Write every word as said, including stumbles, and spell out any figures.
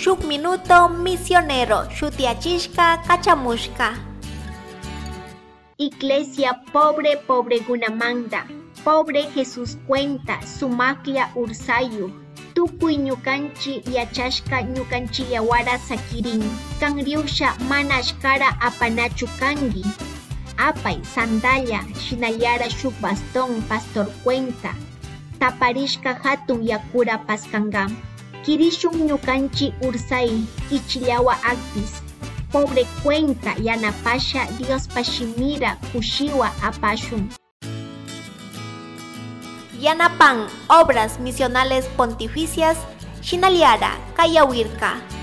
shuk minuto misionero shutiachishka kachamushka. Iglesia pobre pobre gunamanda, pobre Jesús cuenta sumaklia ursayu. Tukuy ñukanchi yachashka ñukanchi yawara sakirin, kanriusha mana ashkara apanachu kangi. Apay sandalia shinallara shuk bastón pastor cuenta, taparishka hatun yakura paskangam. Kirishun ñukanchi ursay ichillawa akpis, pobre cuenta yanapasha Dios pashimira kushiwa apashun. Yanapan obras misionales pontificias shinaliara kayawirka.